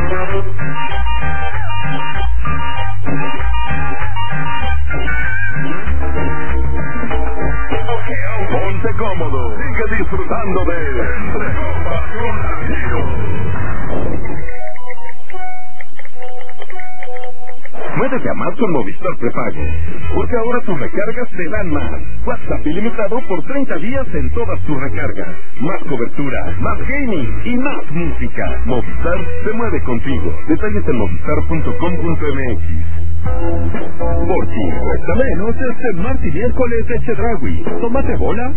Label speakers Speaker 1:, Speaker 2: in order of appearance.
Speaker 1: Ponte cómodo, sigue disfrutando de Entre Copas con Latino. Muévete a más con Movistar Prepago, porque ahora tus recargas te dan más. WhatsApp ilimitado por 30 días en todas tus recargas. Más cobertura, más gaming y más música. Movistar se mueve contigo. Detalles en movistar.com.mx. Por ti cuesta menos este martes y miércoles de Chedraui. Tómate bola